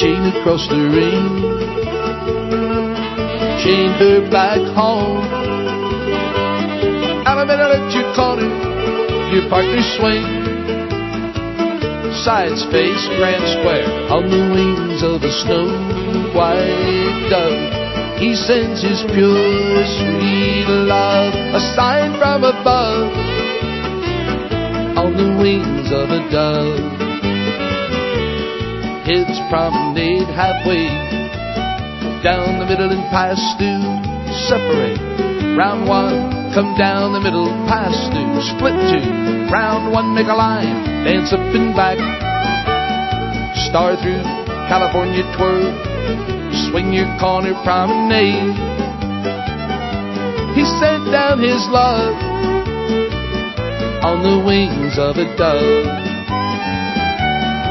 chain across the ring, chain her back home. I'm a minute at your corner, your partner swing. Side space, grand square, on the wings of a snow-white dove. He sends his pure, sweet love, a sign from above, on the wings of a dove. Kids promenade halfway, down the middle and pass through, separate. Round one, come down the middle, pass through, split two. Round one, make a line, dance up and back. Star through, California twirl, swing your corner promenade. He sent down his love on the wings of a dove.